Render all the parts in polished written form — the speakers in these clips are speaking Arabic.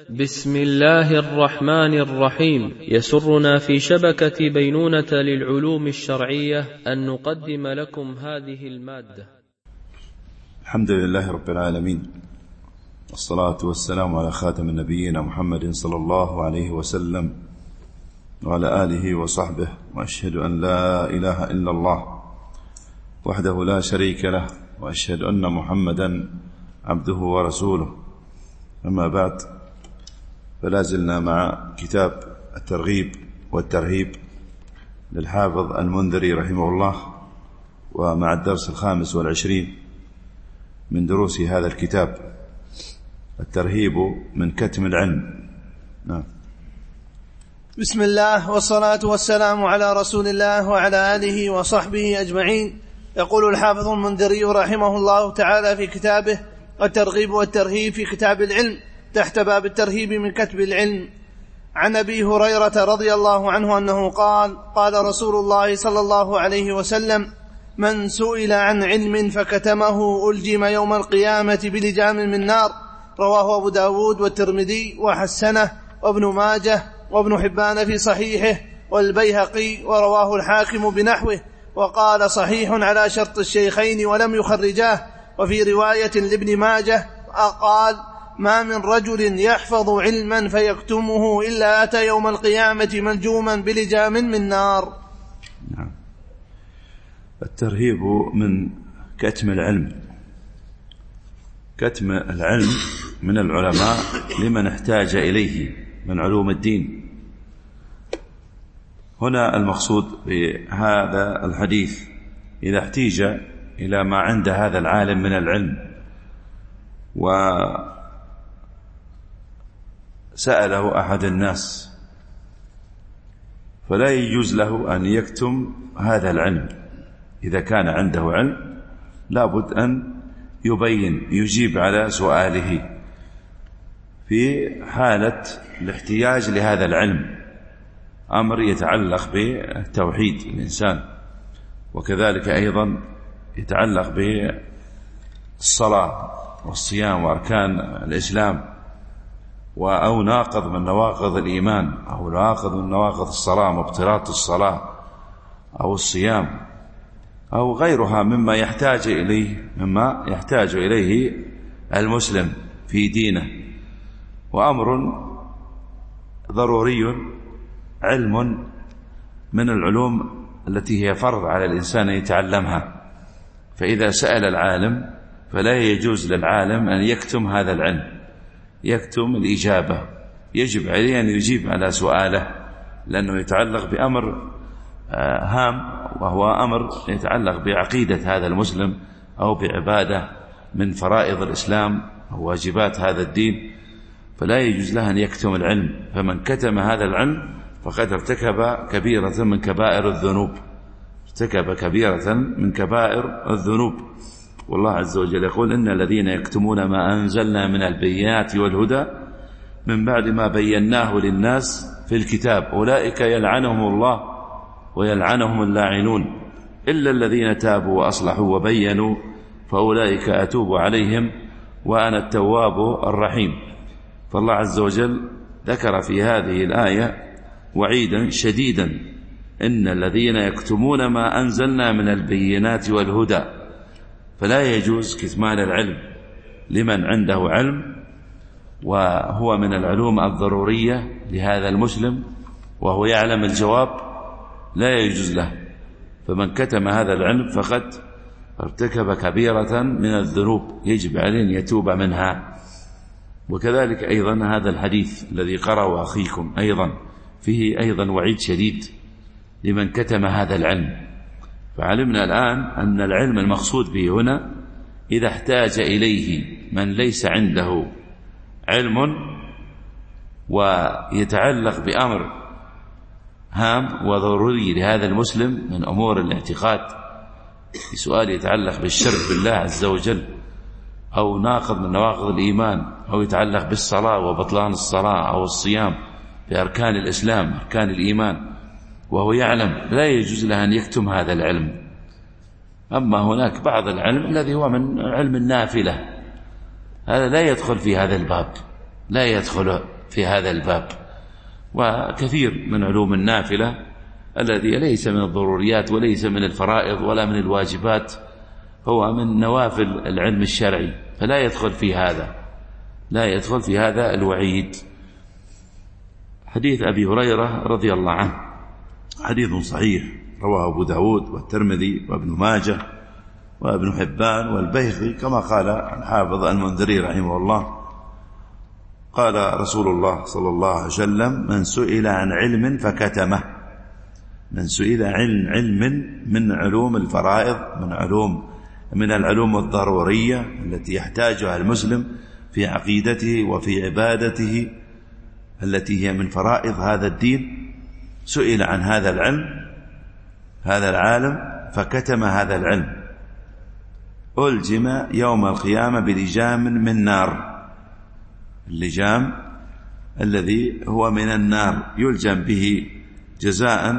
بسم الله الرحمن الرحيم. يسرنا في شبكة بينونة للعلوم الشرعية أن نقدم لكم هذه المادة. الحمد لله رب العالمين، والصلاة والسلام على خاتم النبيين محمد صلى الله عليه وسلم وعلى آله وصحبه، وأشهد أن لا إله إلا الله وحده لا شريك له، وأشهد أن محمدا عبده ورسوله. أما بعد، فلا زلنا مع كتاب الترغيب والترهيب للحافظ المنذري رحمه الله، ومع الدرس 25 من دروس هذا الكتاب، الترهيب من كتم العلم. نعم. بسم الله والصلاة والسلام على رسول الله وعلى آله وصحبه أجمعين. يقول الحافظ المنذري رحمه الله تعالى في كتابه الترغيب والترهيب في كتاب العلم تحت باب الترهيب من كتب العلم، عن أبي هريرة رضي الله عنه أنه قال: قال رسول الله صلى الله عليه وسلم: من سئل عن علم فكتمه ألجم يوم القيامة بلجام من نار. رواه أبو داود والترمذي وحسنه وابن ماجه وابن حبان في صحيحه والبيهقي، ورواه الحاكم بنحوه وقال صحيح على شرط الشيخين ولم يخرجاه. وفي رواية لابن ماجه قال: ما من رجل يحفظ علما فيكتمه إلا أتى يوم القيامة ملجوما بلجام من نار. نعم. الترهيب من كتم العلم. كتم العلم من العلماء لمن احتاج إليه من علوم الدين. هنا المقصود بهذا الحديث إذا احتيج إلى ما عند هذا العالم من العلم وسأله أحد الناس، فلا يجوز له أن يكتم هذا العلم. إذا كان عنده علم لابد أن يبين، يجيب على سؤاله في حالة الاحتياج لهذا العلم، أمر يتعلق بالتوحيد الإنسان، وكذلك أيضا يتعلق بالصلاة والصيام وأركان الإسلام، أو ناقض من نواقض الإيمان، أو ناقض من نواقض الصلاة، مبطلات الصلاة أو الصيام، أو غيرها مما يحتاج إليه المسلم في دينه. وأمر ضروري علم من العلوم التي هي فرض على الإنسان أن يتعلمها. فإذا سأل العالم فلا يجوز للعالم أن يكتم هذا العلم، يكتم الإجابة، يجب عليه أن يجيب على سؤاله، لأنه يتعلق بأمر هام، وهو أمر يتعلق بعقيدة هذا المسلم أو بعبادة من فرائض الإسلام أو واجبات هذا الدين، فلا يجوز له أن يكتم العلم. فمن كتم هذا العلم فقد ارتكب كبيرة من كبائر الذنوب، ارتكب كبيرة من كبائر الذنوب. والله عز وجل يقول: إن الذين يكتمون ما أنزلنا من البينات والهدى من بعد ما بيناه للناس في الكتاب أولئك يلعنهم الله ويلعنهم اللاعنون إلا الذين تابوا وأصلحوا وبينوا فأولئك أتوب عليهم وأنا التواب الرحيم. فالله عز وجل ذكر في هذه الآية وعيدا شديدا: إن الذين يكتمون ما أنزلنا من البينات والهدى. فلا يجوز كتمان العلم لمن عنده علم، وهو من العلوم الضرورية لهذا المسلم وهو يعلم الجواب، لا يجوز له. فمن كتم هذا العلم فقد ارتكب كبيرة من الذنوب يجب عليه أن يتوب منها. وكذلك أيضا هذا الحديث الذي قرأه أخيكم أيضا فيه أيضا وعيد شديد لمن كتم هذا العلم. فعلمنا الآن أن العلم المقصود به هنا إذا احتاج إليه من ليس عنده علم ويتعلق بأمر هام وضروري لهذا المسلم من أمور الاعتقاد، في سؤال يتعلق بالشرك بالله عز وجل، أو ناقض من نواقض الإيمان، أو يتعلق بالصلاة وبطلان الصلاة أو الصيام بأركان الإسلام أركان الإيمان، وهو يعلم، لا يجوز له أن يكتم هذا العلم. أما هناك بعض العلم الذي هو من علم النافلة، هذا لا يدخل في هذا الباب، لا يدخل في هذا الباب. وكثير من علوم النافلة الذي ليس من الضروريات وليس من الفرائض ولا من الواجبات، هو من نوافل العلم الشرعي، فلا يدخل في هذا، لا يدخل في هذا الوعيد. حديث أبي هريرة رضي الله عنه حديث صحيح، رواه أبو داود والترمذي وابن ماجه وابن حبان والبيهقي، كما قال الحافظ المنذري رحمه الله، قال رسول الله صلى الله عليه وسلم: من سئل عن علم فكتمه، من سئل عن علم من علوم الفرائض، من العلوم الضرورية التي يحتاجها المسلم في عقيدته وفي عبادته التي هي من فرائض هذا الدين، سئل عن هذا العلم، هذا العالم، فكتم هذا العلم، ألجم يوم القيامة بلجام من نار. اللجام الذي هو من النار يلجم به جزاء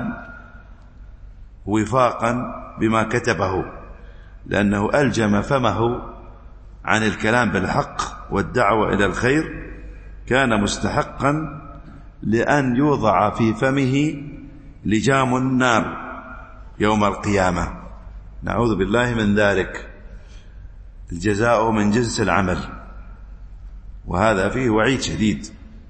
وفاقا بما كتبه، لأنه ألجم فمه عن الكلام بالحق والدعوة إلى الخير، كان مستحقا لأن يوضع في فمه لجام النار يوم القيامة. نعوذ بالله من ذلك. الجزاء من جنس العمل، وهذا فيه وعيد شديد،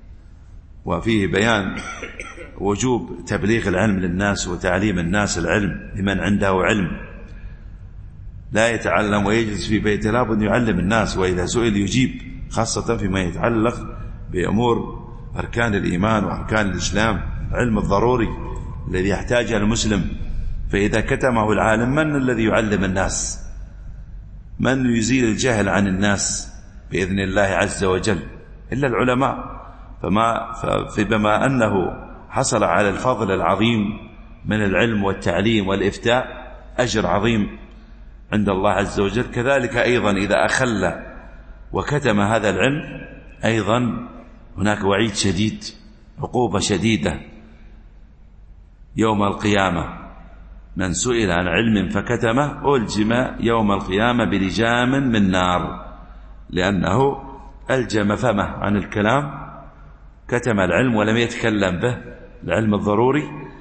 وفيه بيان وجوب تبليغ العلم للناس وتعليم الناس العلم لمن عنده علم. لا يتعلم ويجلس في بيته، لا بد يعلم الناس، وإذا سئل يجيب، خاصة فيما يتعلق بأمور أركان الإيمان وأركان الإسلام، العلم الضروري الذي يحتاجه المسلم. فإذا كتمه العالم، من الذي يعلم الناس؟ من يزيل الجهل عن الناس بإذن الله عز وجل؟ إلا العلماء. فبما أنه حصل على الفضل العظيم من العلم والتعليم والإفتاء، أجر عظيم عند الله عز وجل، كذلك أيضا إذا أخل وكتم هذا العلم أيضا هناك وعيد شديد، عقوبة شديدة يوم القيامة. من سئل عن علم فكتمه ألجم يوم القيامة بلجام من نار، لأنه ألجم فمه عن الكلام، كتم العلم ولم يتكلم به، العلم الضروري،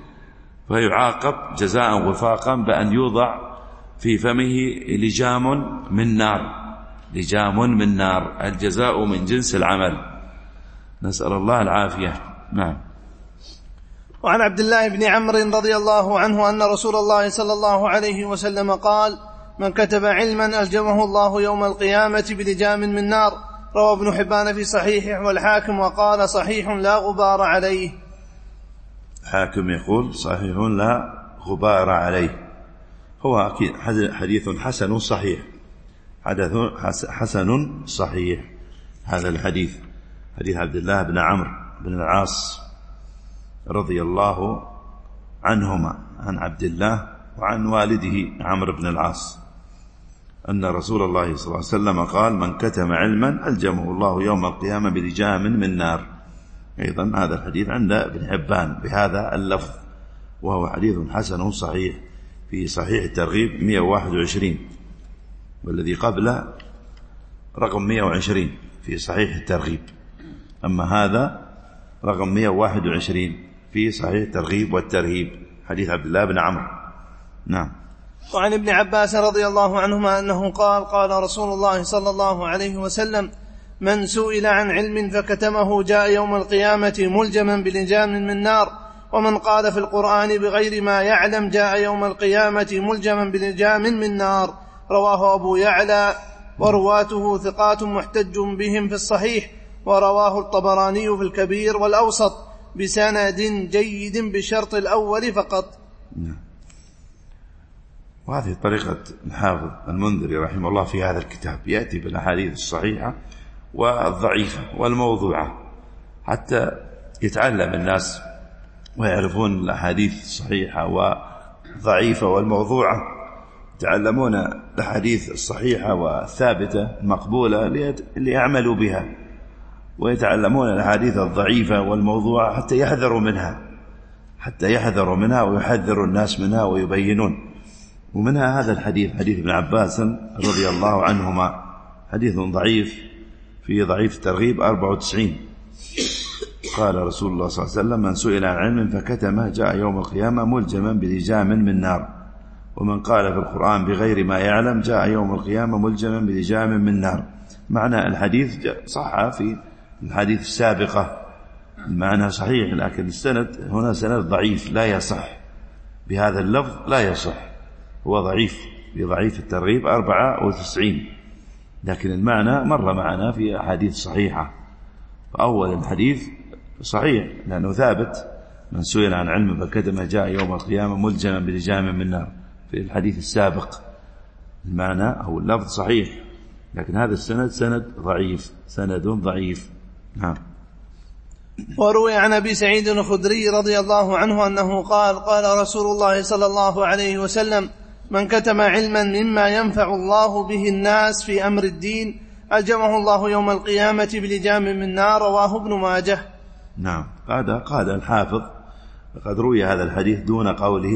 فيعاقب جزاء وفاقا بأن يوضع في فمه لجام من نار، لجام من نار، الجزاء من جنس العمل، نسأل الله العافية. نعم. وعن عبد الله بن عمرو رضي الله عنه أن رسول الله صلى الله عليه وسلم قال: من كتب علما ألجمه الله يوم القيامة بلجام من نار. روى ابن حبان في صحيحه والحاكم وقال: صحيح لا غبار عليه. حاكم يقول صحيح لا غبار عليه. هو أكيد حديث حسن صحيح، حسن صحيح هذا الحديث، حديث عبد الله بن عمرو بن العاص رضي الله عنهما، عن عبد الله وعن والده عمرو بن العاص، أن رسول الله صلى الله عليه وسلم قال: من كتم علما ألجمه الله يوم القيامة بلجام من نار. أيضا هذا الحديث عند ابن حبان بهذا اللفظ، وهو حديث حسن صحيح في صحيح الترغيب 121، والذي قبله رقم 120 في صحيح الترغيب، أما هذا رقم 121 في صحيح الترغيب والترهيب، حديث عبد الله بن عمرو. نعم. وعن ابن عباس رضي الله عنهما أنه قال: قال رسول الله صلى الله عليه وسلم: من سئل عن علم فكتمه جاء يوم القيامة ملجما بلجام من نار، ومن قال في القرآن بغير ما يعلم جاء يوم القيامة ملجما بلجام من نار. رواه أبو يعلى، ورواته ثقات محتج بهم في الصحيح، ورواه الطبراني في الكبير والأوسط بسند جيد بشرط الأول فقط. وهذه طريقة الحافظ المنذري رحمه الله في هذا الكتاب، يأتي بالأحاديث الصحيحة والضعيفة والموضوعة حتى يتعلم الناس ويعرفون الأحاديث الصحيحة والضعيفة والموضوعة، يتعلمون الأحاديث الصحيحة والثابتة المقبولة ليعملوا بها، ويتعلمون الأحاديث الضعيفة والموضوعة حتى يحذروا منها ويحذروا الناس منها ويبينون. ومنها هذا الحديث، حديث ابن عباس رضي الله عنهما، حديث ضعيف في ضعيف الترغيب 94. قال رسول الله صلى الله عليه وسلم: من سئل عن علم فكتمه جاء يوم القيامة ملجما بلجام من نار، ومن قال في القرآن بغير ما يعلم جاء يوم القيامة ملجما بلجام من نار. معنى الحديث صح في الحديث السابقة، المعنى صحيح، لكن السند هنا سند ضعيف لا يصح بهذا اللفظ، لا يصح، هو ضعيف، في ضعيف الترغيب 94، لكن المعنى مر معنا في أحاديث صحيحة. فأول الحديث صحيح لأنه ثابت: من سئل عن علم فكتمه جاء يوم القيامة ملجما بلجام من نار. في الحديث السابق المعنى أو اللفظ صحيح، لكن هذا السند سند ضعيف، سند ضعيف. نعم. وروي عن أبي سعيد الخدري رضي الله عنه أنه قال: قال رسول الله صلى الله عليه وسلم: من كتم علما مما ينفع الله به الناس في أمر الدين ألجمه الله يوم القيامة بلجام من نار. رواه ابن ماجه. نعم. قال الحافظ: قد روي هذا الحديث دون قوله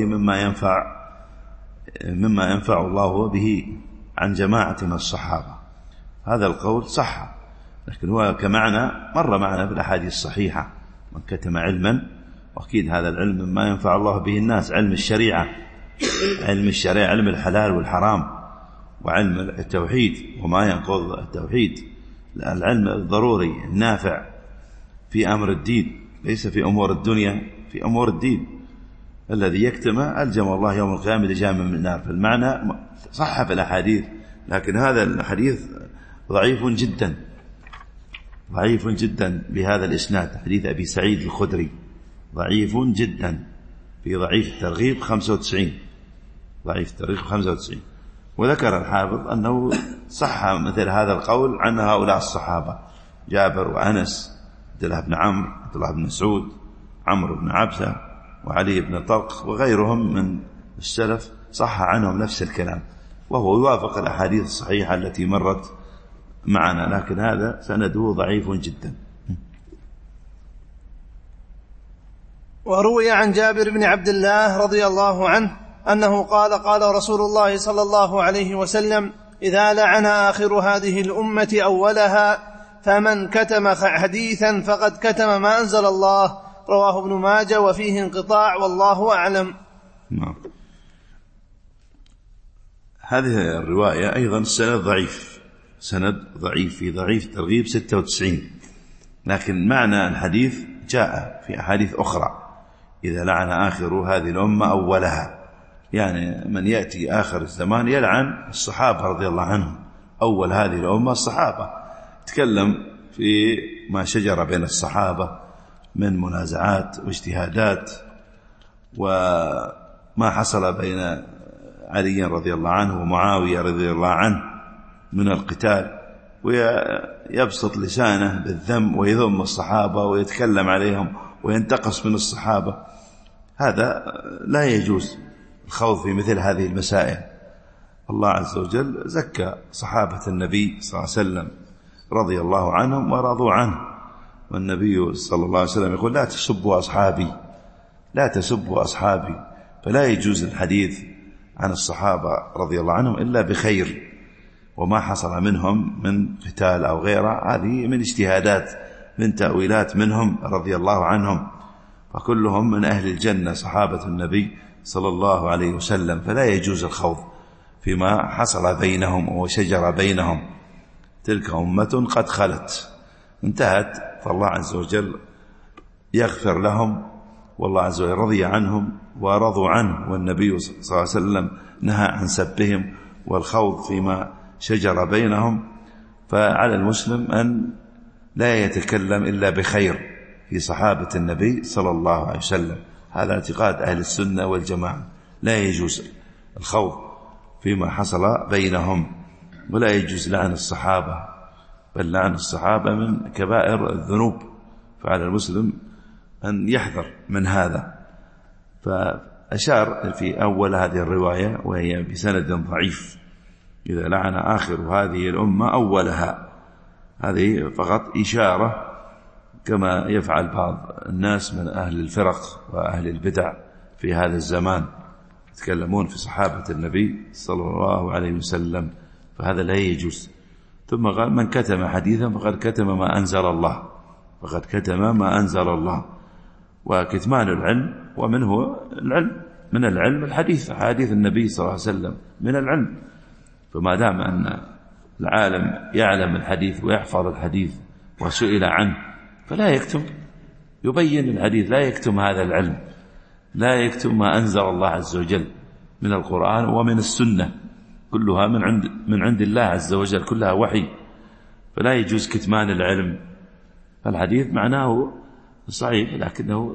مما ينفع الله به عن جماعة من الصحابة. هذا القول صح، لكن هو كمعنى مر معنا في الأحاديث الصحيحة: من كتم علما، وأكيد هذا العلم مما ينفع الله به الناس، علم الشريعة، علم الحلال والحرام، وعلم التوحيد وما ينقض التوحيد، العلم الضروري النافع في أمر الدين، ليس في أمور الدنيا، في أمور الدين. الذي يكتم ألجم الله يوم القيامة لجام من النار. فالمعنى صح في الأحاديث، لكن هذا الحديث ضعيف جدا بهذا الإسناد. حديث أبي سعيد الخدري ضعيف جدا، في ضعيف الترغيب 95، ضعيف الترغيب 95. وذكر الحافظ أنه صح مثل هذا القول عن هؤلاء الصحابة: جابر وأنس، عبد الله بن عمرو، عبد الله بن مسعود، عمرو بن عبسة، وعلي بن طلق، وغيرهم من السلف صح عنهم نفس الكلام، وهو يوافق الأحاديث الصحيحة التي مرت معنا، لكن هذا سنده ضعيف جدا. وروي عن جابر بن عبد الله رضي الله عنه أنه قال: قال رسول الله صلى الله عليه وسلم: إذا لعن آخر هذه الأمة أولها، فمن كتم حديثا فقد كتم ما أنزل الله. رواه ابن ماجه، وفيه انقطاع، والله أعلم. نعم. هذه الرواية أيضا سند ضعيف في ضعيف الترغيب 96، لكن معنى الحديث جاء في أحاديث أخرى: إذا لعن آخر هذه الأمة أولها، يعني من يأتي آخر الزمان يلعن الصحابة رضي الله عنهم. أول هذه الأمة الصحابة، تكلم في ما شجر بين الصحابة من منازعات واجتهادات، وما حصل بين علي رضي الله عنه ومعاوية رضي الله عنه من القتال، ويبسط لسانه بالذم ويذم الصحابة ويتكلم عليهم وينتقص من الصحابة. هذا لا يجوز الخوض في مثل هذه المسائل. الله عز وجل زكى صحابة النبي صلى الله عليه وسلم رضي الله عنهم ورضوا عنه، والنبي صلى الله عليه وسلم يقول: لا تسبوا أصحابي. فلا يجوز الحديث عن الصحابة رضي الله عنهم إلا بخير، وما حصل منهم من قتال أو غيره هذه من اجتهادات، من تأويلات منهم رضي الله عنهم، فكلهم من أهل الجنة صحابة النبي صلى الله عليه وسلم. فلا يجوز الخوض فيما حصل بينهم وشجر بينهم. تلك أمة قد خلت، انتهت، فالله عز وجل يغفر لهم، والله عز وجل رضي عنهم ورضوا عنه، والنبي صلى الله عليه وسلم نهى عن سبهم والخوض فيما شجر بينهم. فعلى المسلم أن لا يتكلم إلا بخير في صحابة النبي صلى الله عليه وسلم. هذا اعتقاد أهل السنة والجماعة، لا يجوز الخوض فيما حصل بينهم، ولا يجوز لعن الصحابة، بل لعن الصحابة من كبائر الذنوب، فعلى المسلم أن يحذر من هذا. فأشار في أول هذه الرواية وهي بسند ضعيف: إذا لعن آخر هذه الأمة أولها. هذه فقط إشارة، كما يفعل بعض الناس من أهل الفرق وأهل البدع في هذا الزمان، يتكلمون في صحابة النبي صلى الله عليه وسلم، فهذا لا يجوز. ثم قال: من كتم حديثا فقد كتم ما أنزل الله. فقد كتم ما أنزل الله. وكتمان العلم، ومن هو العلم؟ من العلم الحديث، حديث النبي صلى الله عليه وسلم من العلم. فما دام أن العالم يعلم الحديث ويحفظ الحديث وسئل عنه فلا يكتم، يبين الحديث، لا يكتم هذا العلم، لا يكتم ما أنزل الله عز وجل من القرآن ومن السنة، كلها من عند الله عز وجل، كلها وحي، فلا يجوز كتمان العلم. فالحديث معناه صحيح لكنه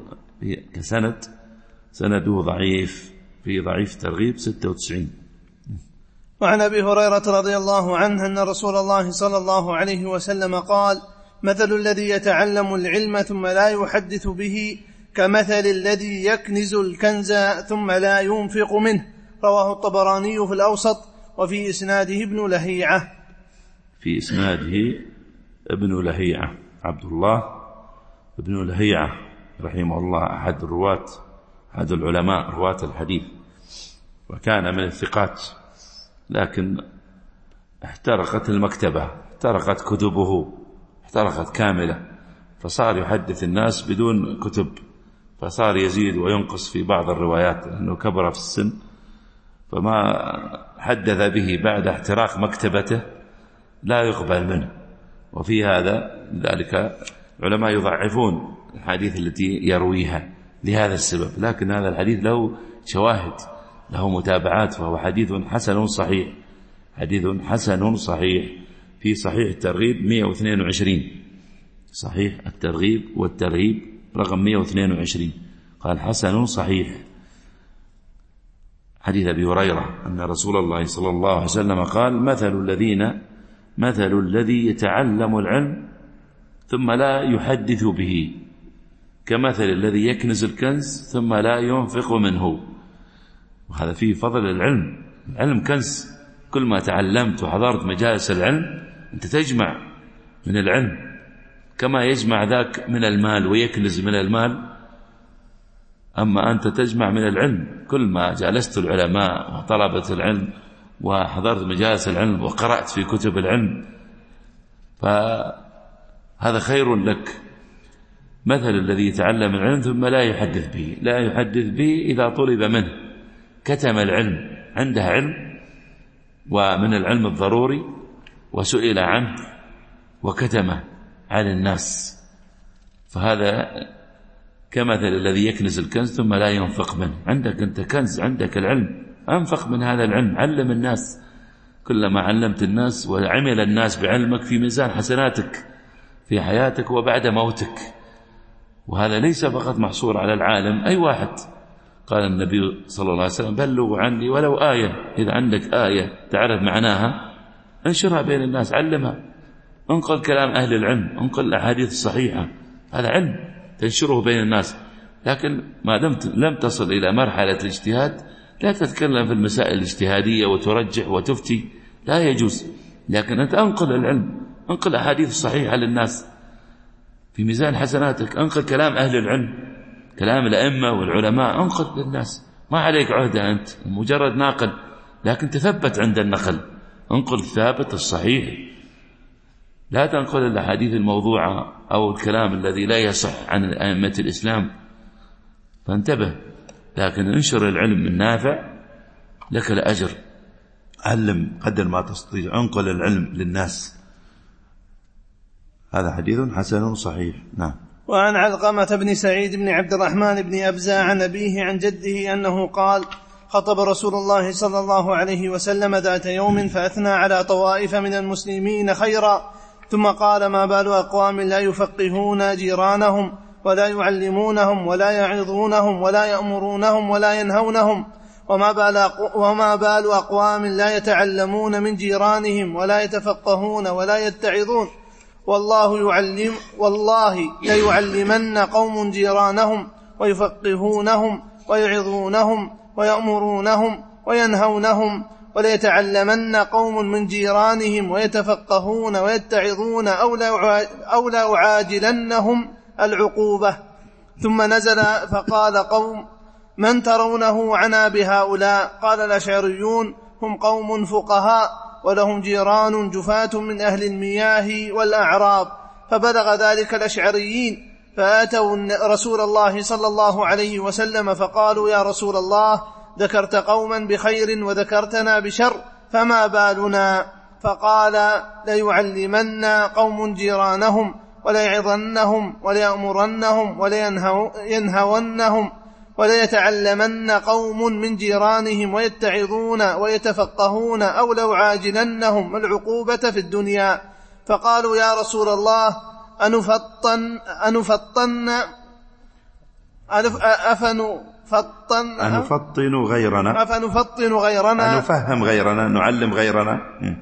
سنده ضعيف، في ضعيف ترغيب 96. وعن أبي هريرة رضي الله عنه أن رسول الله صلى الله عليه وسلم قال: مثل الذي يتعلم العلم ثم لا يحدث به كمثل الذي يكنز الكنز ثم لا ينفق منه. رواه الطبراني في الأوسط، وفي إسناده ابن لهيعة. في إسناده ابن لهيعة، عبد الله ابن لهيعة رحمه الله، أحد الرواة، أحد العلماء رواة الحديث، وكان من الثقات، لكن احترقت المكتبة، احترقت كتبه، احترقت كاملة، فصار يحدث الناس بدون كتب، فصار يزيد وينقص في بعض الروايات لأنه كبر في السن، فما حدث به بعد احتراق مكتبته لا يقبل منه. وفي هذا ذلك علماء يضعفون الحديث التي يرويها لهذا السبب، لكن هذا الحديث له شواهد، له متابعات، فهو حديث حسن صحيح، حديث حسن صحيح في صحيح الترغيب 122، صحيح الترغيب والترهيب رقم 122، قال حسن صحيح. حديث أبي هريرة أن رسول الله صلى الله عليه وسلم قال: مثل الذي يتعلم العلم ثم لا يحدث به كمثل الذي يكنز الكنز ثم لا ينفق منه. وهذا فيه فضل العلم. العلم كنز، كل ما تعلمت وحضرت مجالس العلم أنت تجمع من العلم، كما يجمع ذاك من المال ويكنز من المال، أما أنت تجمع من العلم. كل ما جالست العلماء وطلبة العلم وحضرت مجالس العلم وقرأت في كتب العلم فهذا خير لك. مثل الذي يتعلم العلم ثم لا يحدث به، لا يحدث به إذا طلب منه، كتم العلم، عنده علم ومن العلم الضروري وسئل عنه وكتمه عن الناس، فهذا كمثل الذي يكنز الكنز ثم لا ينفق منه. عندك أنت كنز، عندك العلم، أنفق من هذا العلم، علم الناس. كلما علمت الناس وعمل الناس بعلمك في ميزان حسناتك في حياتك وبعد موتك. وهذا ليس فقط محصور على العالم، أي واحد. قال النبي صلى الله عليه وسلم: بلغوا عني ولو آية. إذا عندك آية تعرف معناها انشرها بين الناس، علمها، انقل كلام أهل العلم، انقل الأحاديث الصحيحة، هذا علم تنشره بين الناس. لكن ما دمت لم تصل إلى مرحلة الاجتهاد لا تتكلم في المسائل الاجتهادية وترجح وتفتي، لا يجوز. لكن أنت أنقل العلم، أنقل أحاديث الصحيحة للناس في ميزان حسناتك، أنقل كلام أهل العلم، كلام الأئمة والعلماء، أنقل للناس، ما عليك عهدة أنت، مجرد ناقل، لكن تثبت عند النقل، انقل الثابت الصحيح، لا تنقل الأحاديث الموضوعة أو الكلام الذي لا يصح عن أئمة الإسلام، فانتبه. لكن انشر العلم النافع لك الأجر، علم قدر ما تستطيع، انقل العلم للناس. هذا حديث حسن صحيح. نعم. وعن علقمة بن سعيد بن عبد الرحمن بن أبزة عن أبيه عن جده أنه قال: خطب رسول الله صلى الله عليه وسلم ذات يوم فأثنى على طوائف من المسلمين خيرا، ثم قال: ما بال أقوام لا يفقهون جيرانهم ولا يعلمونهم ولا يعظونهم ولا يأمرونهم ولا ينهونهم، وما بال أقوام لا يتعلمون من جيرانهم ولا يتفقهون ولا يتعظون، والله ليعلمن قوم جيرانهم ويفقهونهم ويعظونهم ويأمرونهم وينهونهم، وليتعلمن قوم من جيرانهم ويتفقهون ويتعظون أو لا أعاجلنهم العقوبة. ثم نزل فقال: قوم من ترونه عنا بهؤلاء؟ قال: الأشعريون، هم قوم فقهاء ولهم جيران جفاة من أهل المياه والأعراب، فبلغ ذلك الأشعريين، فأتوا رسول الله صلى الله عليه وسلم فقالوا: يا رسول الله، ذكرت قوما بخير وذكرتنا بشر، فما بالنا؟ فقال: ليعلمن قوم جيرانهم وليعظنهم وليأمرنهم ولينهونهم، وليتعلمن قوم من جيرانهم ويتعظون ويتفقهون، أو لو عاجلنهم العقوبة في الدنيا. فقالوا: يا رسول الله، أنفطن غيرنا، أنفهم غيرنا، نعلم غيرنا،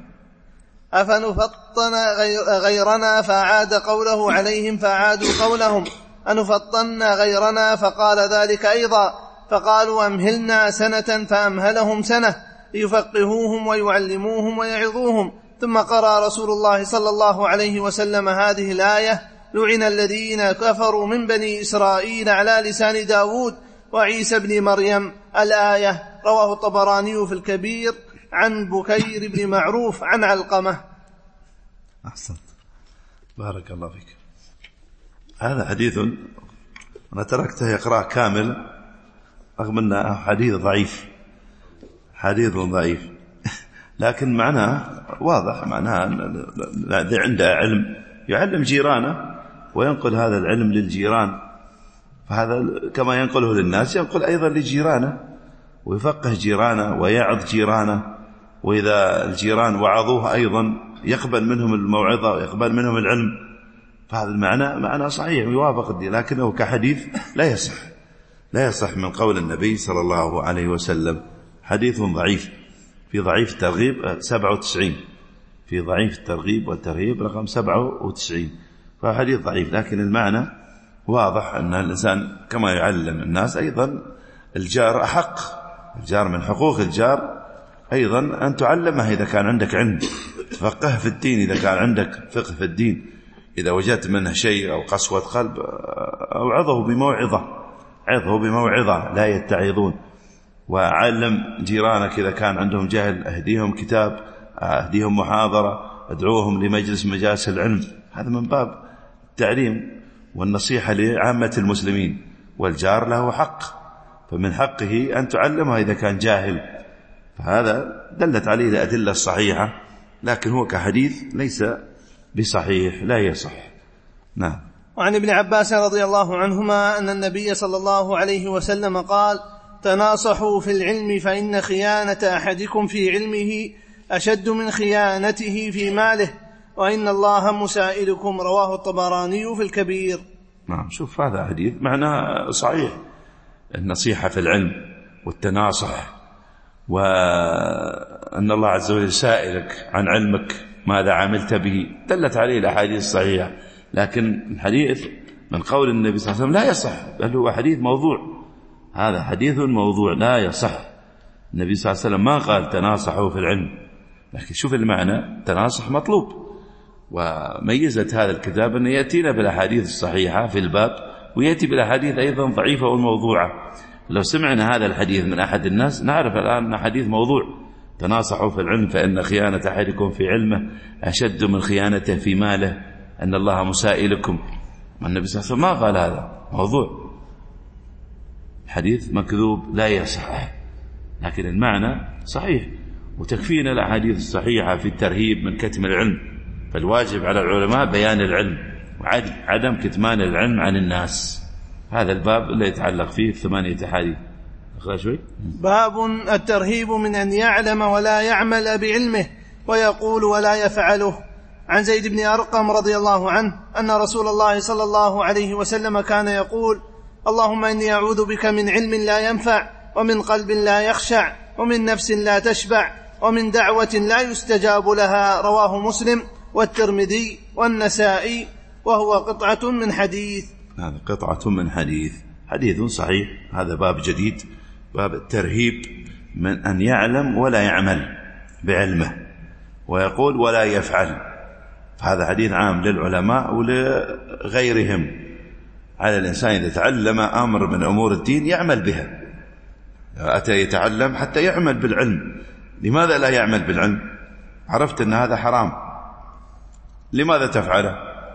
أفنفطن غيرنا؟ فأعاد قوله عليهم فأعادوا قولهم: أنفطن غيرنا؟ فقال ذلك أيضا. فقالوا: أمهلنا سنة، فأمهلهم سنة ليفقهوهم ويعلموهم ويعظوهم. ثم قرأ رسول الله صلى الله عليه وسلم هذه الآية: لعن الذين كفروا من بني إسرائيل على لسان داود وعيسى بن مريم، الآية. رواه الطبراني في الكبير عن بكير بن معروف عن علقمة. أحسنت، بارك الله فيك. هذا حديث أنا تركته يقرأ كامل رغم أنه حديث ضعيف، لكن معناه واضح، معناه الذي عنده علم يعلم جيرانه وينقل هذا العلم للجيران، فهذا كما ينقله للناس ينقل أيضا لجيرانه، ويفقه جيرانه ويعظ جيرانه، وإذا الجيران وعظوه أيضا يقبل منهم الموعظة ويقبل منهم العلم. فهذا المعنى معنى صحيح ويوافق الدين، لكنه كحديث لا يصح من قول النبي صلى الله عليه وسلم، حديث ضعيف. في ضعيف الترغيب 97، في ضعيف الترغيب والترهيب رقم 97، فحديث ضعيف، لكن المعنى واضح أن الإنسان كما يعلم الناس أيضا الجار أحق، الجار من حقوق الجار أيضا أن تعلمه إذا كان عندك علم، تفقه في الدين إذا كان عندك فقه في الدين، إذا وجدت منه شيء أو قسوة قلب أوعظه بموعظة، عظه بموعظة لا يتعظون. وعلم جيرانك إذا كان عندهم جهل، أهديهم كتاب، أهديهم محاضرة، أدعوهم لمجلس مجالس العلم. هذا من باب التعليم والنصيحة لعامة المسلمين، والجار له حق، فمن حقه أن تعلمه إذا كان جاهل. فهذا دلت عليه الأدلة الصحيحة، لكن هو كحديث ليس بصحيح، لا يصح. نعم. وعن ابن عباس رضي الله عنهما أن النبي صلى الله عليه وسلم قال: تناصحوا في العلم، فإن خيانة أحدكم في علمه أشد من خيانته في ماله، وإن الله مسائلكم. رواه الطبراني في الكبير. نعم. شوف، هذا حديث معناه صحيح، النصيحة في العلم والتناصح، وأن الله عز وجل سائلك عن علمك ماذا عملت به، دلت عليه الأحاديث الصحيحة. لكن الحديث من قول النبي صلى الله عليه وسلم لا يصح، بل هو حديث موضوع، هذا حديث موضوع لا يصح. النبي صلى الله عليه وسلم ما قال تناصحوا في العلم، لكن شوف المعنى، تناصح مطلوب. وميزت هذا الكتاب أن يأتينا بالأحاديث الصحيحة في الباب، ويأتي بالأحاديث أيضا ضعيفة والموضوعة. لو سمعنا هذا الحديث من أحد الناس نعرف الآن أن حديث موضوع. تناصحوا في العلم، فإن خيانة أحدكم في علمه أشد من خيانته في ماله، أن الله مسائلكم. النبي صلى الله عليه وسلم ما قال هذا، موضوع، حديث مكذوب لا يصح، لكن المعنى صحيح. وتكفينا الأحاديث الصحيحة في الترهيب من كتم العلم، فالواجب على العلماء بيان العلم وعدم كتمان العلم عن الناس. هذا الباب اللي يتعلق فيه 8 أحاديث. شوي. باب الترهيب من أن يعلم ولا يعمل بعلمه ويقول ولا يفعله. عن زيد بن أرقم رضي الله عنه أن رسول الله صلى الله عليه وسلم كان يقول: اللهم إني أعوذ بك من علم لا ينفع، ومن قلب لا يخشع، ومن نفس لا تشبع، ومن دعوة لا يستجاب لها. رواه مسلم والترمذي والنسائي، وهو قطعة من حديث. هذا قطعة من حديث صحيح. هذا باب جديد، باب الترهيب من أن يعلم ولا يعمل بعلمه، ويقول ولا يفعل. هذا حديث عام للعلماء ولغيرهم. على الإنسان إذا تعلم أمر من أمور الدين يعمل بها، أتى يتعلم حتى يعمل بالعلم. لماذا لا يعمل بالعلم؟ عرفت أن هذا حرام، لماذا تفعله؟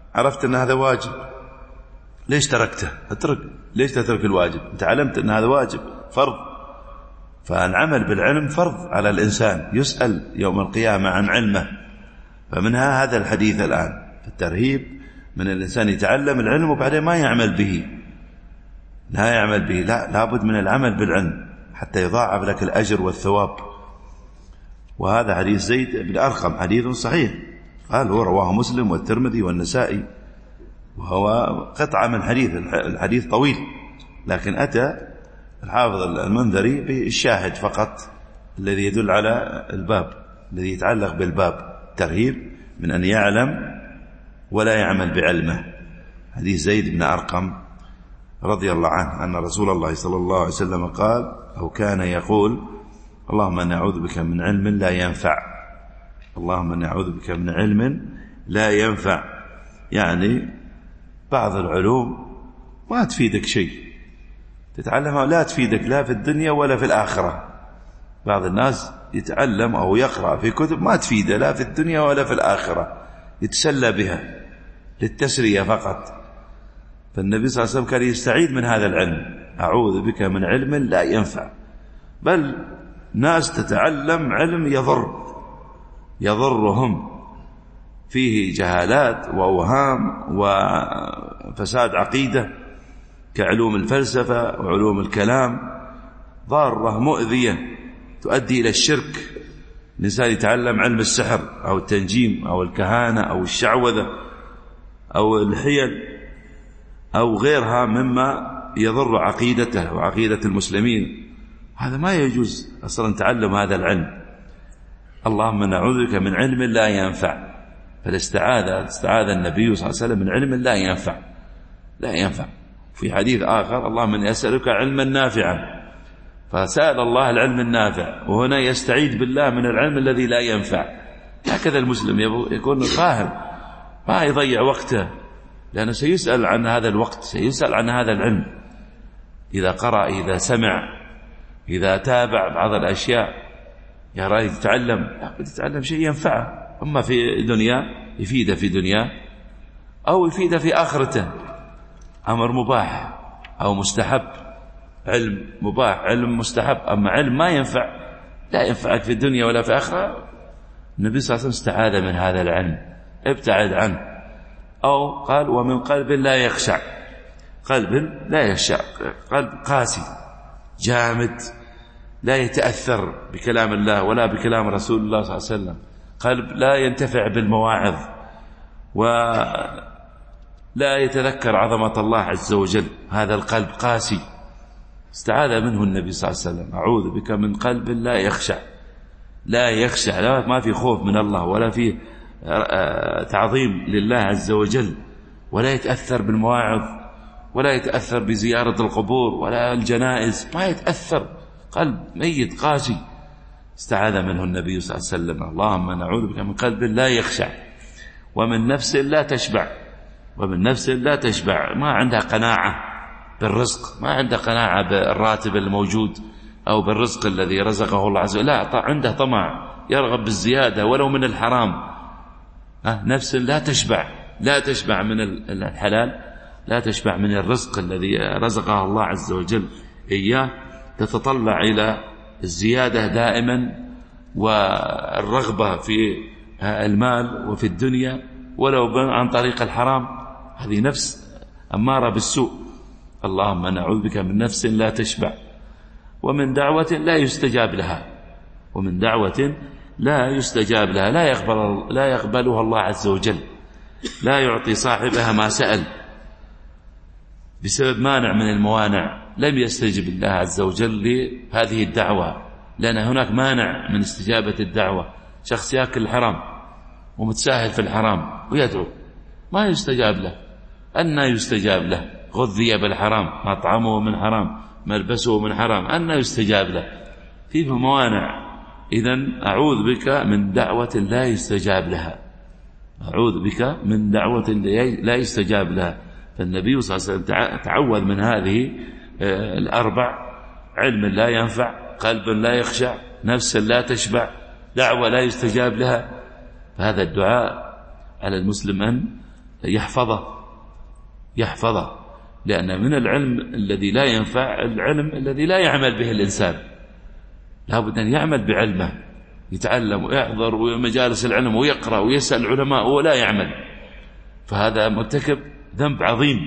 عرفت أن هذا واجب، ليش تركته؟ اترك. ليش تترك الواجب؟ أنت علمت أن هذا واجب فرض. فالعمل بالعلم فرض على الإنسان، يسأل يوم القيامة عن علمه. فمنها هذا الحديث الآن، الترهيب من الإنسان يتعلم العلم وبعدين ما يعمل به، لا يعمل به، لا، لابد من العمل بالعلم حتى يضاعف لك الأجر والثواب. وهذا حديث زيد بن أرقم حديث صحيح، قال هو رواه مسلم والترمذي والنسائي، وهو قطعة من حديث، الحديث طويل، لكن أتى الحافظ المنذري بالشاهد فقط الذي يدل على الباب، الذي يتعلق بالباب، ترهيب من أن يعلم ولا يعمل بعلمه. حديث زيد بن أرقم رضي الله عنه أن رسول الله صلى الله عليه وسلم قال أو كان يقول: اللهم نعوذ بك من علم لا ينفع. اللهم نعوذ بك من علم لا ينفع، يعني بعض العلوم ما تفيدك شيء، تتعلمها لا تفيدك لا في الدنيا ولا في الآخرة. بعض الناس يتعلم أو يقرأ في كتب ما تفيده لا في الدنيا ولا في الآخرة، يتسلى بها للتسلية فقط. فالنبي صلى الله عليه وسلم كان يستعيذ من هذا العلم: أعوذ بك من علم لا ينفع. بل ناس تتعلم علم يضرهم، فيه جهالات وأوهام وفساد عقيدة، كعلوم الفلسفة وعلوم الكلام، ضارة مؤذية تؤدي إلى الشرك. الإنسان يتعلم علم السحر أو التنجيم أو الكهانة أو الشعوذة أو الحيل أو غيرها مما يضر عقيدته وعقيدة المسلمين، هذا ما يجوز أصلا تعلم هذا العلم. اللهم نعوذ بك من علم لا ينفع. فالاستعاذ النبي صلى الله عليه وسلم من علم لا ينفع. في حديث آخر: اللهم إني أسألك علما نافعا، فسأل الله العلم النافع، وهنا يستعيذ بالله من العلم الذي لا ينفع. هكذا المسلم يكون فاهم، ما يضيع وقته، لأنه سيسأل عن هذا الوقت، سيسأل عن هذا العلم. إذا قرأ، إذا سمع، إذا تابع بعض الأشياء، يا راجل يتعلم شيء ينفعه، أما في دنيا يفيده في دنيا أو يفيده في آخرته، أمر مباح أو مستحب، علم مباح، علم مستحب. أما علم ما ينفع، لا ينفعك في الدنيا ولا في آخرة، النبي صلى الله عليه وسلم استعاذ من هذا العلم، ابتعد عنه. أو قال: ومن قلب لا يخشع. قلب لا يخشع، قلب قاسي جامد، لا يتأثر بكلام الله ولا بكلام رسول الله صلى الله عليه وسلم، قلب لا ينتفع بالمواعظ ولا يتذكر عظمة الله عز وجل، هذا القلب قاسي. استعاذ منه النبي صلى الله عليه وسلم: أعوذ بك من قلب لا يخشع. لا ما في خوف من الله ولا في تعظيم لله عز وجل، ولا يتأثر بالمواعظ ولا يتأثر بزيارة القبور ولا الجنائز، ما يتأثر، قلب ميت قاسي. استعاذ منه النبي صلى الله عليه وسلم: اللهم نعوذ بك من قلب لا يخشع، ومن نفس لا تشبع. ومن نفس لا تشبع، ما عندها قناعة بالرزق، ما عندها قناعة بالراتب الموجود أو بالرزق الذي رزقه الله عز وجل، لا، عنده طمع، يرغب بالزيادة ولو من الحرام. نفس لا تشبع من الحلال، لا تشبع من الرزق الذي رزقه الله عز وجل إياه، تتطلع إلى الزيادة دائما والرغبة في المال وفي الدنيا ولو عن طريق الحرام. هذه نفس أمارة بالسوء. اللهم نعوذ بك من نفس لا تشبع، ومن دعوة لا يستجاب لها، ومن دعوة لا يستجاب لها، لا يقبلها الله عز وجل، لا يعطي صاحبها ما سأل بسبب مانع من الموانع. لم يستجب الله عز وجل لهذه الدعوة، لأن هناك مانع من استجابة الدعوة. شخص يأكل الحرام ومتساهل في الحرام ويدعو، ما يستجاب له. أن يستجاب له؟ غذي بالحرام، مطعمه من حرام، ملبسه من حرام، أن يستجاب له؟ فيه موانع. إذن أعوذ بك من دعوة لا يستجاب لها، أعوذ بك من دعوة لا يستجاب لها. فالنبي صلى الله عليه وسلم تعوذ من هذه الأربع: علم لا ينفع، قلب لا يخشع، نفس لا تشبع، دعوة لا يستجاب لها. فهذا الدعاء على المسلم أن يحفظه، لأن من العلم الذي لا ينفع العلم الذي لا يعمل به الإنسان. لا بد أن يعمل بعلمه، يتعلم ويحضر مجالس العلم ويقرأ ويسأل العلماء ولا يعمل، فهذا مرتكب ذنب عظيم،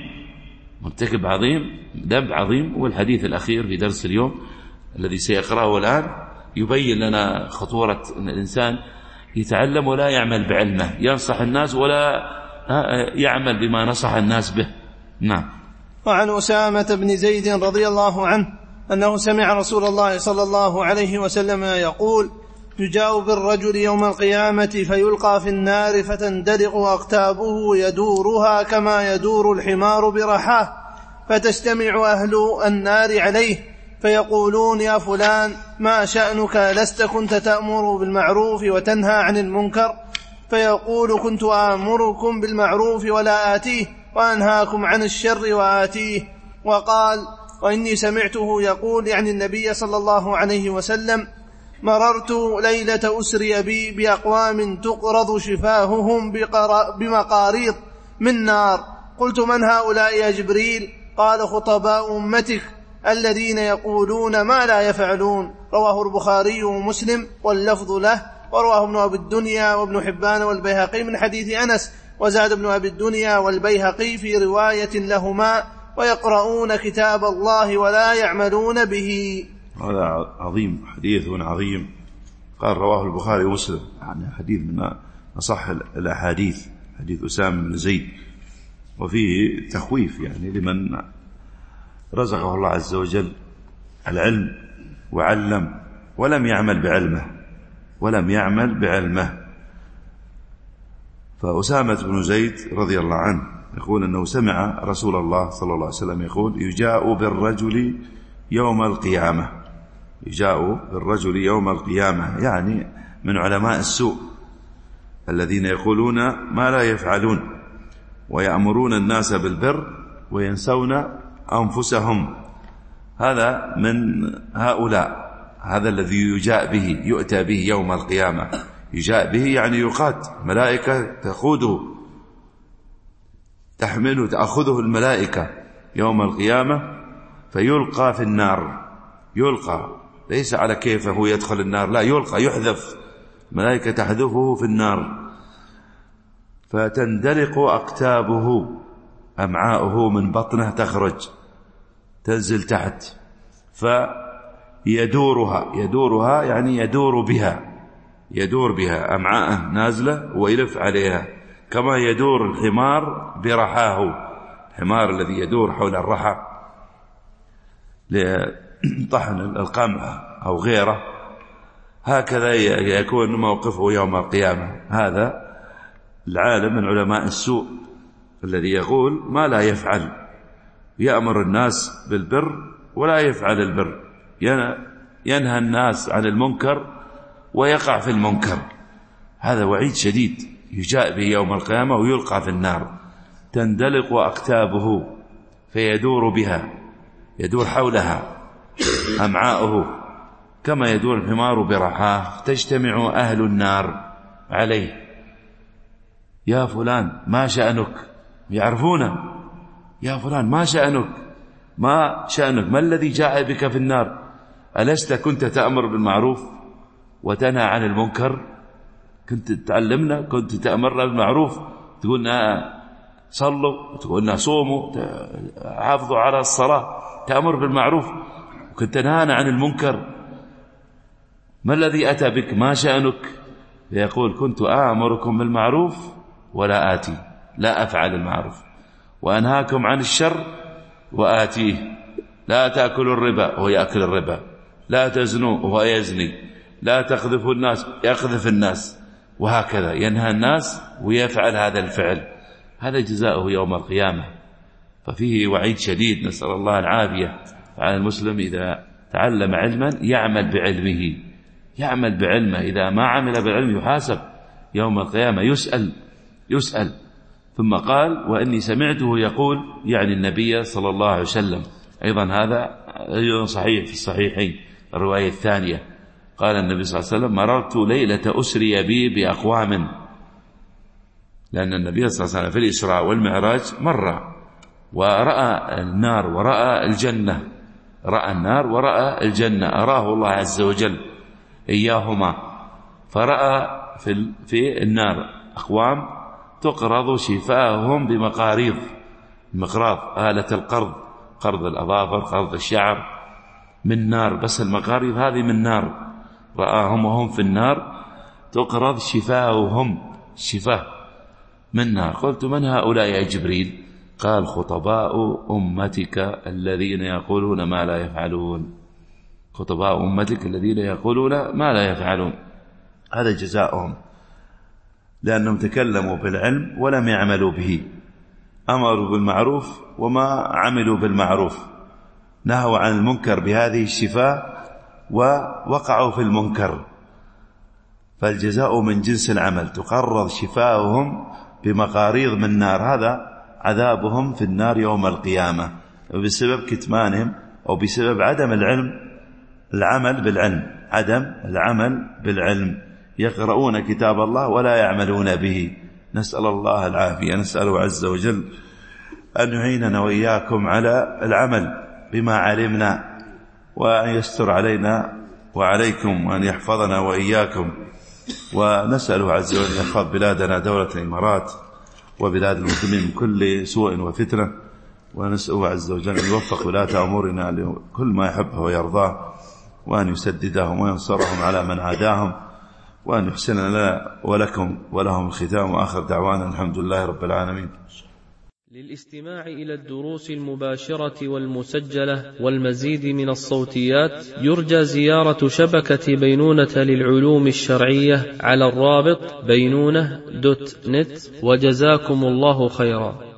ذنب عظيم. والحديث الأخير في درس اليوم الذي سيقرأه الآن يبين لنا خطورة أن الإنسان يتعلم ولا يعمل بعلمه، ينصح الناس ولا يعمل بما نصح الناس به. نعم. وعن أسامة بن زيد رضي الله عنه أنه سمع رسول الله صلى الله عليه وسلم يقول: يجاء بالرجل يوم القيامة فيلقى في النار فتندلق أقتابه يدورها كما يدور الحمار برحاه، فتجتمع أهل النار عليه فيقولون: يا فلان ما شأنك؟ لست كنت تأمر بالمعروف وتنهى عن المنكر؟ فيقول: كنت آمركم بالمعروف ولا آتيه، وأنهاكم عن الشر وآتيه. وقال: وإني سمعته يقول، يعني النبي صلى الله عليه وسلم: مررت ليلة أسري بي بأقوام تقرض شفاههم بمقاريض من نار، قلت: من هؤلاء يا جبريل؟ قال: خطباء أمتك الذين يقولون ما لا يفعلون. رواه البخاري ومسلم واللفظ له، ورواه ابن أبي الدنيا وابن حبان والبيهقي من حديث أنس. وزاد ابن أبي الدنيا والبيهقي في رواية لهما: ويقرؤون كتاب الله ولا يعملون به. هذا عظيم، حديث عظيم. قال رواه البخاري ومسلم، يعني حديث من أصح الأحاديث، حديث أسامة بن زيد، وفيه تخويف يعني لمن رزقه الله عز وجل العلم وعلم ولم يعمل بعلمه. فأسامة بن زيد رضي الله عنه يقول أنه سمع رسول الله صلى الله عليه وسلم يقول: يجاء بالرجل يوم القيامة، يعني من علماء السوء الذين يقولون ما لا يفعلون ويأمرون الناس بالبر وينسون أنفسهم. هذا من هؤلاء، هذا الذي يؤتى به يوم القيامة. يجاء به يعني يقاد، ملائكة تأخذه الملائكة يوم القيامة فيلقى في النار. يلقى ليس على كيفه يدخل النار، لا، يلقى، يحذف، ملائكة تحذفه في النار. فتندلق أقتابه، أمعاؤه من بطنه تخرج تنزل تحت، يدورها يعني يدور بها أمعاءه نازلة ويلف عليها، كما يدور الحمار برحاه، الحمار الذي يدور حول الرحى لطحن القمح أو غيره. هكذا يكون موقفه يوم القيامة. هذا العالم من علماء السوء الذي يقول ما لا يفعل، يأمر الناس بالبر ولا يفعل البر، ينهى الناس عن المنكر ويقع في المنكر. هذا وعيد شديد. يجاء به يوم القيامة ويلقى في النار، تندلق أكتابه فيدور بها، يدور حولها أمعاؤه كما يدور الحمار برحاه، تجتمع أهل النار عليه: يا فلان ما شأنك؟ يعرفونه: يا فلان ما شأنك؟ ما الذي جاء بك في النار؟ ألست كنت تأمر بالمعروف وتنهى عن المنكر؟ كنت تعلمنا، كنت تأمرنا بالمعروف، تقولنا صلوا، تقولنا صوموا، حافظوا على الصلاة، تأمر بالمعروف، وكنت تنهانا عن المنكر. ما الذي أتى بك؟ ما شأنك؟ يقول: كنت آمركم بالمعروف ولا آتي، لا أفعل المعروف، وأنهاكم عن الشر وآتيه. لا تأكلوا الربا وهو يأكل الربا، لا تزنوا وهو يزني، لا تقذفوا الناس يقذف الناس، وهكذا ينهى الناس ويفعل هذا الفعل. هذا جزاؤه يوم القيامة. ففيه وعيد شديد، نسأل الله العافية. على المسلم إذا تعلم علما يعمل بعلمه، إذا ما عمل بالعلم يحاسب يوم القيامة، يسأل. ثم قال: وإني سمعته يقول، يعني النبي صلى الله عليه وسلم. أيضا هذا صحيح في الصحيحين، الرواية الثانية. قال النبي صلى الله عليه وسلم: مررت ليلة أسري بي بأقوام لأن النبي صلى الله عليه وسلم في الإسراء والمعراج مر ورأى النار ورأى الجنة، رأى النار ورأى الجنة، أراه الله عز وجل إياهما. فرأى في النار أقوام تقرض شفاءهم بمقاريض، المقراض آلة القرض، قرض الأظافر، قرض الشعر، من نار، بس المقاريض هذه من نار. رآهم وهم في النار تقرض شفاءهم، شفاه من نار. قلت من هؤلاء يا جبريل؟ قال خطباء أمتك الذين يقولون ما لا يفعلون، خطباء أمتك الذين يقولون ما لا يفعلون. هذا جزاؤهم، لأنهم تكلموا بالعلم ولم يعملوا به، أمروا بالمعروف وما عملوا بالمعروف، نهوا عن المنكر بهذه الشفاء ووقعوا في المنكر. فالجزاء من جنس العمل، تقرض شفاؤهم بمقاريض من نار، هذا عذابهم في النار يوم القيامة بسبب كتمانهم أو بسبب عدم العمل بالعلم، عدم العمل بالعلم. يقرؤون كتاب الله ولا يعملون به، نسأل الله العافية. نسأله عز وجل أن يعيننا وإياكم على العمل بما علمنا، وأن يستر علينا وعليكم، وأن يحفظنا وإياكم. ونسأله عز وجل أن يحفظ بلادنا دولة الإمارات وبلاد المسلمين من كل سوء وفتنة، ونسأله عز وجل أن يوفق ولاة أمورنا لكل ما يحبه ويرضاه، وأن يسددهم وينصرهم على من عاداهم، وأن يحسن لنا ولكم ولهم الختام. وآخر دعوانا الحمد لله رب العالمين. للاستماع إلى الدروس المباشرة والمسجلة والمزيد من الصوتيات يرجى زيارة شبكة بينونة للعلوم الشرعية على الرابط بينونة.net. وجزاكم الله خيرا.